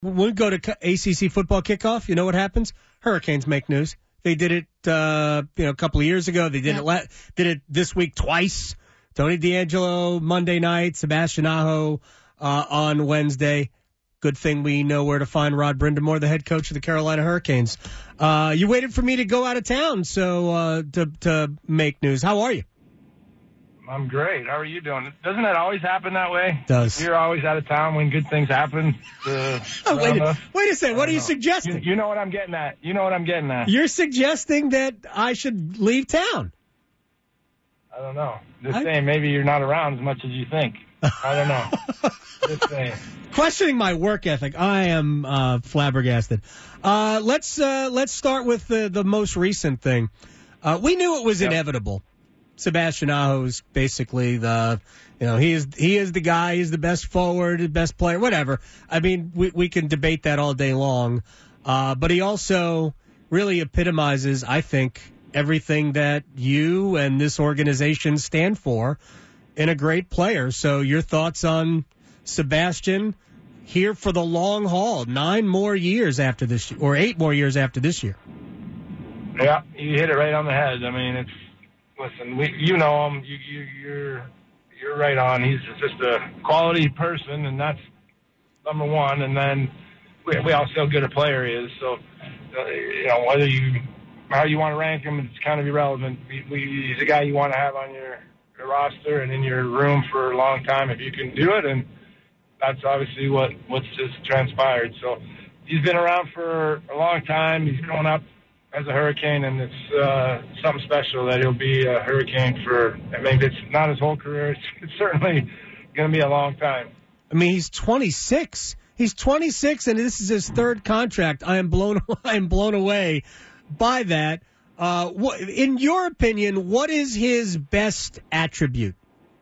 When we go to ACC football kickoff, you know what happens? Hurricanes make news. They did it, a couple of years ago. They did it this week twice. Tony DeAngelo Monday night, Sebastian Aho on Wednesday. Good thing we know where to find Rod Brindamore, the head coach of the Carolina Hurricanes. You waited for me to go out of town, so to make news. How are you? I'm great. How are you doing? Doesn't that always happen that way? It does. You're always out of town when good things happen. Wait a second. What are you suggesting? You know what I'm getting at. You're suggesting that I should leave town. I don't know. Just saying, maybe you're not around as much as you think. I don't know. Just saying. Questioning my work ethic. I am flabbergasted. Let's start with the most recent thing. We knew it was inevitable. Sebastian Aho's basically he is the guy. He's the best forward, the best player, whatever. I mean, we can debate that all day long. But he also really epitomizes, I think, everything that you and this organization stand for in a great player. So your thoughts on Sebastian here for the long haul, 9 more years after this year, or 8 more years after this year? Yeah, you hit it right on the head. I mean, listen, you know him. You're right on. He's just a quality person, and that's number one. And then we all see how good a player he is. So, how you want to rank him, it's kind of irrelevant. He's a guy you want to have on your roster and in your room for a long time if you can do it. And that's obviously what's just transpired. So he's been around for a long time. He's grown up as a Hurricane, and it's something special that he'll be a Hurricane for, I mean, it's not his whole career. It's certainly going to be a long time. I mean, he's 26. He's 26, and this is his 3rd contract. I am blown away by that. In your opinion, what is his best attribute?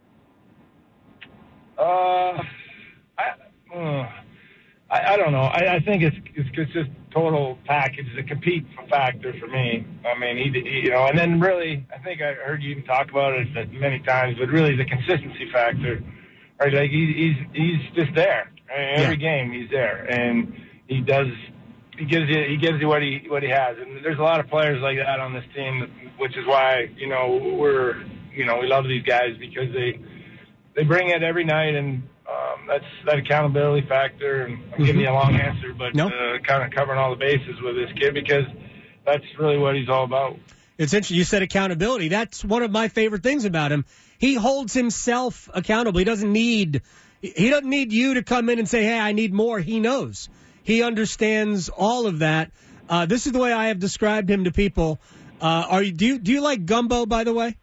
I don't know. I think it's just total package. It's a compete factor for me. I mean, he and then really, I think I heard you even talk about it many times, but really the consistency factor. Right? Like he's just there. Every game he's there, and he gives you what he has. And there's a lot of players like that on this team, which is why we love these guys, because they bring it every night, and that's that accountability factor. And I'm giving you a long answer, but kind of covering all the bases with this kid, because that's really what he's all about. It's interesting. You said accountability. That's one of my favorite things about him. He holds himself accountable. He doesn't need you to come in and say, hey, I need more. He knows. He understands all of that. This is the way I have described him to people. Do you like gumbo, by the way?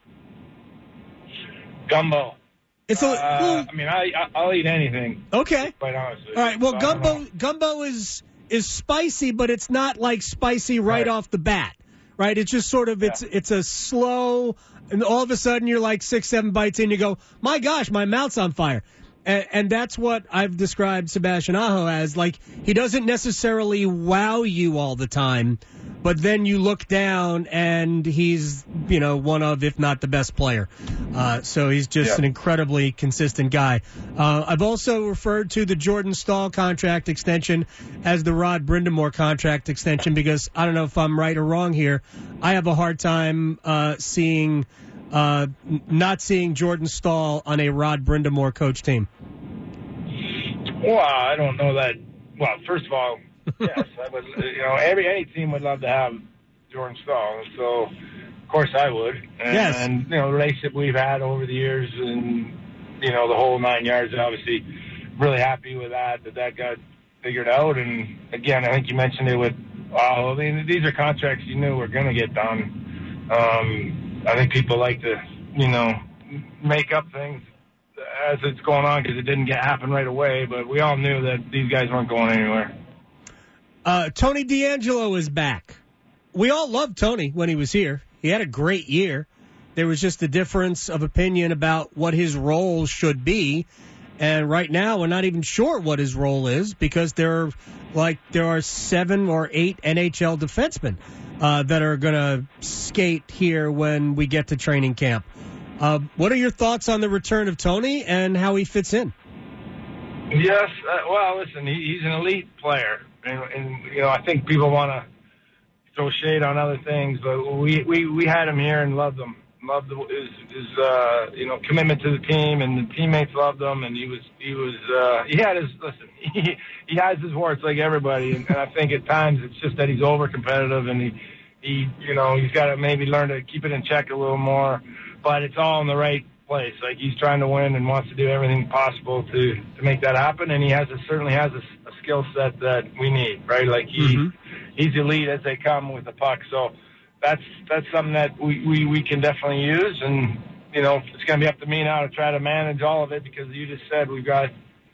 Gumbo. It's I'll eat anything. Okay. Quite honestly. All right. Well, gumbo is spicy, but it's not like spicy right off the bat. Right? It's just sort of it's a slow, and all of a sudden you're like 6-7 bites in, you go, my gosh, my mouth's on fire. And that's what I've described Sebastian Aho as. Like, he doesn't necessarily wow you all the time, but then you look down and he's, one of, if not the best player. So he's just an incredibly consistent guy. I've also referred to the Jordan Staal contract extension as the Rod Brindamore contract extension, because I don't know if I'm right or wrong here. I have a hard time not seeing Jordan Staal on a Rod Brindamore coach team. Well, I don't know that. Well, first of all, yes, I would. Any team would love to have Jordan Staal, so of course I would. And the relationship we've had over the years, and the whole 9 yards. Obviously, really happy with that got figured out. And again, I think you mentioned it with. I mean, these are contracts you knew were going to get done. I think people like to, make up things as it's going on, because it didn't happen right away. But we all knew that these guys weren't going anywhere. Tony DeAngelo is back. We all loved Tony when he was here. He had a great year. There was just a difference of opinion about what his role should be. And right now, we're not even sure what his role is, because there are 7 or 8 NHL defensemen that are going to skate here when we get to training camp. What are your thoughts on the return of Tony and how he fits in? Yes. Well, listen, he's an elite player, and I think people want to throw shade on other things, but we had him here and loved him. Loved his commitment to the team, and the teammates loved him, and he has his warts like everybody, and I think at times it's just that he's over competitive, and he's got to maybe learn to keep it in check a little more, but it's all in the right place. Like, he's trying to win and wants to do everything possible to make that happen, and he certainly has a skill set that we need, right? Like, he's elite as they come with the puck, so that's something that we can definitely use, and it's going to be up to me now to try to manage all of it, because you just said we got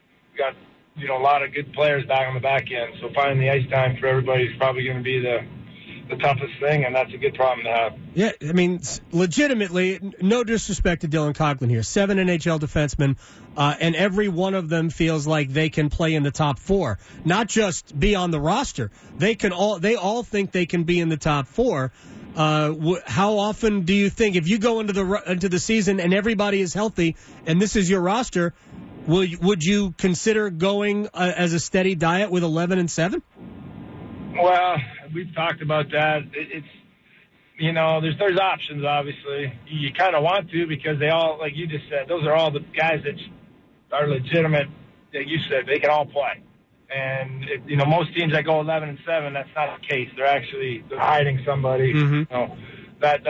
a lot of good players back on the back end, so finding the ice time for everybody is probably going to be the toughest thing, and that's a good problem to have. Yeah, I mean, legitimately, no disrespect to Dylan Coghlan here, 7 NHL defensemen, and every one of them feels like they can play in the top 4, not just be on the roster. They all think they can be in the top 4. How often do you think, if you go into the season and everybody is healthy and this is your roster, would you consider going as a steady diet with 11-7? Well, we've talked about that. It's there's options, obviously. You kind of want to, because they all, like you just said, those are all the guys that are legitimate. Like you said, they can all play. And most teams that go 11-7, that's not the case. They're hiding somebody. Mm-hmm. That's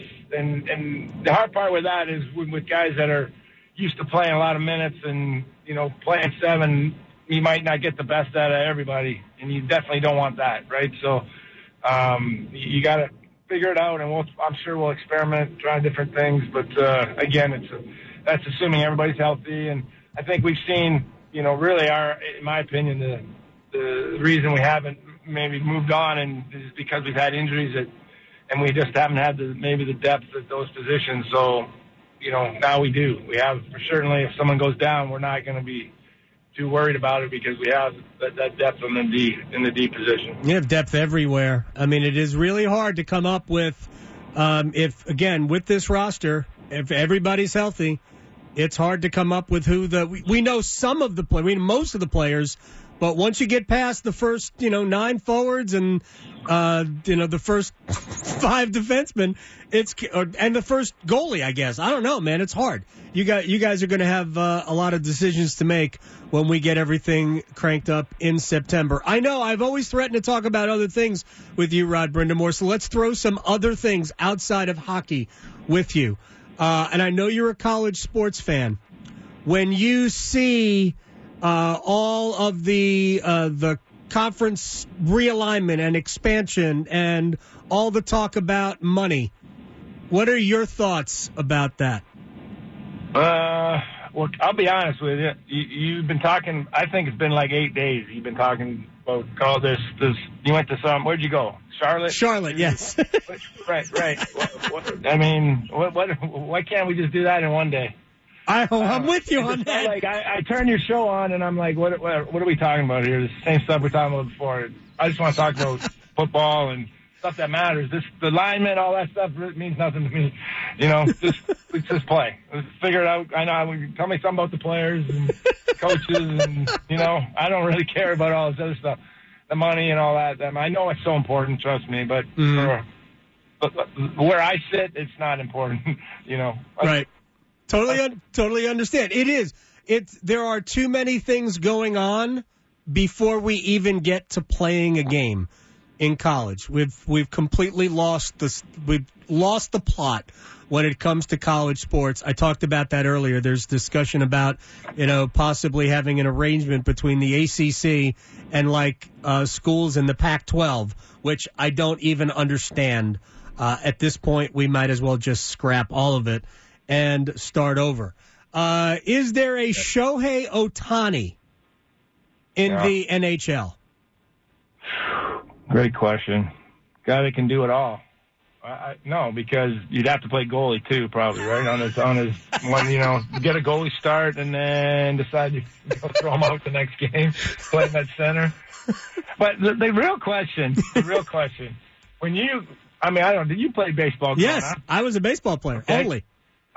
and the hard part with that is with guys that are used to playing a lot of minutes and playing 7. You might not get the best out of everybody, and you definitely don't want that, right? So you got to figure it out, and I'm sure we'll experiment, try different things. But again, that's assuming everybody's healthy, and I think we've seen, really in my opinion, the reason we haven't maybe moved on and is because we've had injuries and we just haven't had the depth at those positions. So now we do. We have, certainly, if someone goes down, we're not going to be too worried about it, because we have that depth in the D position. You have depth everywhere. I mean, it is really hard to come up with, with this roster, if everybody's healthy, it's hard to come up with we know some of the players, we know most of the players, but once you get past the first, 9 forwards and, the first 5 defensemen, and the first goalie, I guess. I don't know, man. It's hard. You guys are going to have a lot of decisions to make when we get everything cranked up in September. I know I've always threatened to talk about other things with you, Rod Brind'Amour, so let's throw some other things outside of hockey with you. And I know you're a college sports fan. When you see all of the conference realignment and expansion and all the talk about money, what are your thoughts about that? Well, I'll be honest with you. You've been talking, I think it's been like 8 days. You've been talking about all this. You went to where'd you go? Charlotte? Charlotte, yes. Right. Why can't we just do that in one day? I'm with you on that. Like, I turn your show on and I'm like, what are we talking about here? The same stuff we're talking about before. I just want to talk about football and stuff that matters. The alignment, all that stuff means nothing to me. Let's just play. Let's figure it out. I know. Tell me something about the players and coaches, and I don't really care about all this other stuff, the money and all that. I know it's so important, trust me, but but where I sit, it's not important. Right. Totally understand. It is. There are too many things going on before we even get to playing a game in college. We've completely lost the plot when it comes to college sports. I talked about that earlier. There's discussion about, possibly having an arrangement between the ACC and schools in the Pac-12, which I don't even understand. At this point, we might as well just scrap all of it and start over. Is there a Shohei Ohtani in the NHL? Great question. Guy that can do it all. No, because you'd have to play goalie too, probably, right? On his one, get a goalie start and then decide to throw him out the next game, play him at center. But the real question, did you play baseball? Yes, I was a baseball player, only.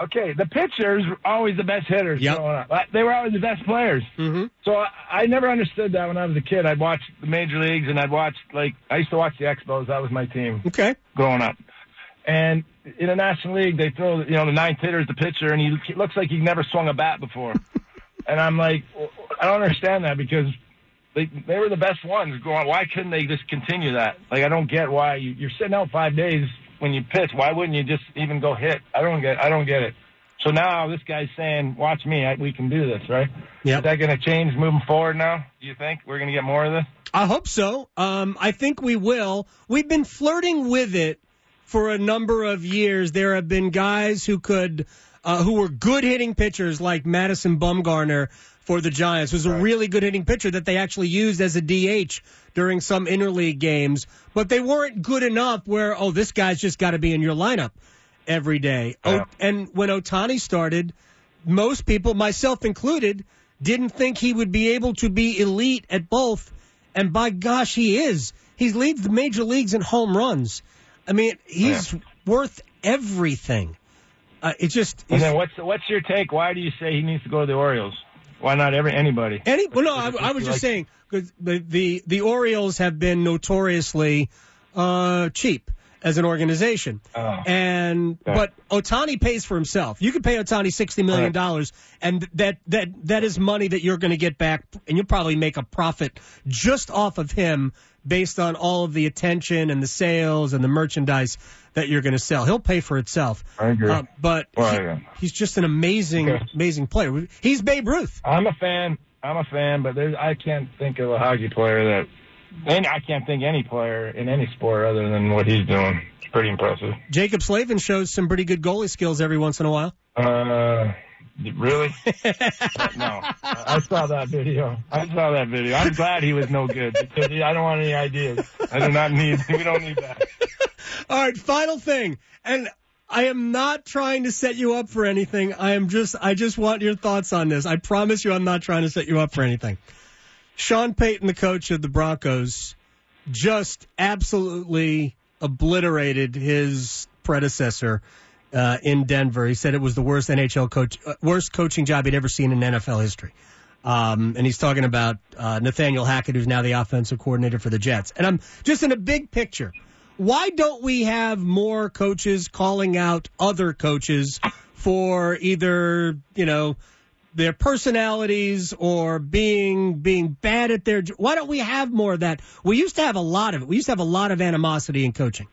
okay, the pitchers were always the best hitters growing up. They were always the best players. Mm-hmm. So I never understood that when I was a kid. I'd watch the major leagues, and I used to watch the Expos. That was my team. Okay. Growing up. And in the National League, they throw, the ninth hitter is the pitcher, and he looks like he never swung a bat before. And I'm like, I don't understand that because they were the best ones going. Why couldn't they just continue that? Like, I don't get why you're sitting out 5 days when you pitch. Why wouldn't you just even go hit? I don't get it. So now this guy's saying, watch me, we can do this, right? Yep. Is that going to change moving forward now? Do you think we're going to get more of this? I hope so. I think we will. We've been flirting with it for a number of years. There have been guys who were good hitting pitchers like Madison Bumgarner for the Giants, who's a really good hitting pitcher that they actually used as a DH during some interleague games, but they weren't good enough where, this guy's just got to be in your lineup every day. Yeah. And when Ohtani started, most people, myself included, didn't think he would be able to be elite at both, and by gosh, he is. He leads the major leagues in home runs. I mean, he's worth everything. And then what's your take? Why do you say he needs to go to the Orioles? Why not anybody? I was just saying because the Orioles have been notoriously cheap as an organization, but Ohtani pays for himself. You could pay Ohtani $60 million, and that is money that you're going to get back, and you'll probably make a profit just off of him based on all of the attention and the sales and the merchandise that you're going to sell. He'll pay for itself. I agree. But he's just an amazing player. He's Babe Ruth. I'm a fan, but I can't think of a hockey player I can't think any player in any sport other than what he's doing. It's pretty impressive. Jacob Slavin shows some pretty good goalie skills every once in a while. Really? No. I saw that video. I'm glad he was no good because I don't want any ideas. We don't need that. All right, final thing. And I am not trying to set you up for anything. I just want your thoughts on this. I promise you I'm not trying to set you up for anything. Sean Payton, the coach of the Broncos, just absolutely obliterated his predecessor in Denver. He said it was the worst worst coaching job he'd ever seen in NFL history. And he's talking about Nathaniel Hackett, who's now the offensive coordinator for the Jets. And I'm just in a big picture. Why don't we have more coaches calling out other coaches for either, their personalities or being bad at their – why don't we have more of that? We used to have a lot of it. We used to have a lot of animosity in coaching.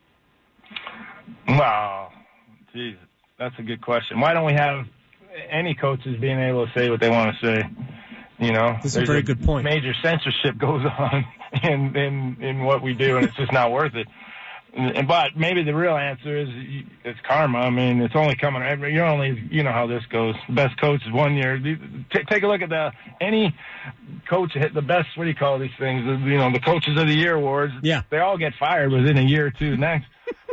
Wow. Geez, that's a good question. Why don't we have any coaches being able to say what they want to say? That's a very good point. Major censorship goes on in what we do, and it's just not worth it. But maybe the real answer is it's karma. I mean, it's only coming. You know how this goes. The best coach is 1 year. Take a look at any coach hit the best. What do you call these things? The coaches of the year awards. Yeah, they all get fired within a year or two. Next,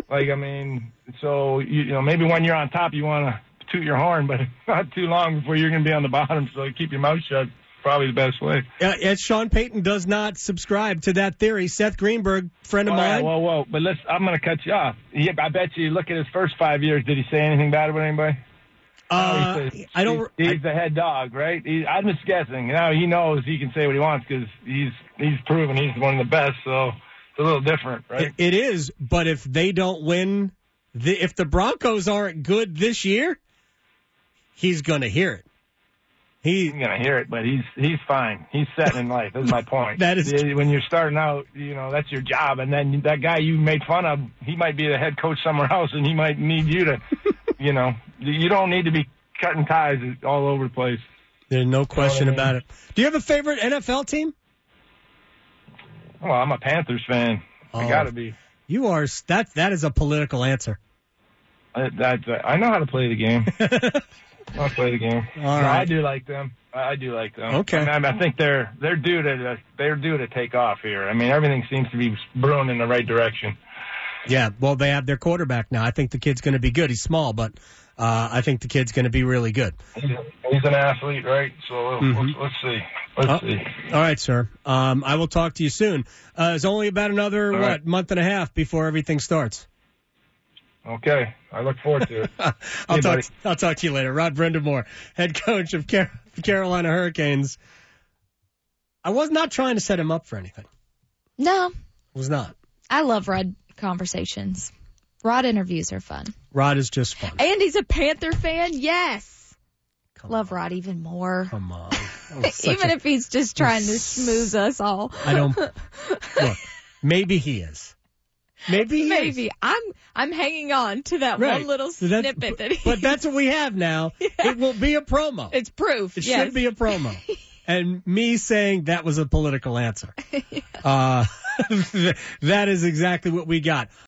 so maybe when you're on top, you want to toot your horn, but it's not too long before you're going to be on the bottom. So keep your mouth shut. Probably the best way. Sean Payton does not subscribe to that theory. Seth Greenberg, friend of mine. Whoa. But I'm going to cut you off. I bet you look at his first 5 years. Did he say anything bad about anybody? He's the head dog, right? I'm just guessing. Now he knows he can say what he wants because he's proven he's one of the best. So it's a little different, right? It is. But if they don't win, if the Broncos aren't good this year, he's going to hear it. He's going to hear it, but he's fine. He's set in life. That's my point. That is true. When you're starting out, that's your job. And then that guy you made fun of, he might be the head coach somewhere else, and he might need you to, you don't need to be cutting ties all over the place. There's no question about it. Do you have a favorite NFL team? Well, I'm a Panthers fan. I got to be. You are. That is a political answer. I know how to play the game. I'll play the game. All right. I do like them. Okay. I think they're due to take off here. I mean, everything seems to be brewing in the right direction. Yeah. Well, they have their quarterback now. I think the kid's going to be good. He's small, but I think the kid's going to be really good. He's an athlete, right? So let's see. Let's see. All right, sir. I will talk to you soon. It's only about another month and a half before everything starts. Okay. I look forward to it. I'll talk to you later. Rod Brindamore, head coach of Carolina Hurricanes. I was not trying to set him up for anything. No. Was not. I love Rod conversations. Rod interviews are fun. Rod is just fun. And he's a Panther fan? Yes. Love on. Rod even more. Come on. Even if he's just trying to schmooze us all. I don't. Look, maybe he is. Maybe. I'm hanging on to that one little snippet that he. But that's what we have now. Yeah. It will be a promo. It's proof. It should be a promo. And me saying that was a political answer. That is exactly what we got.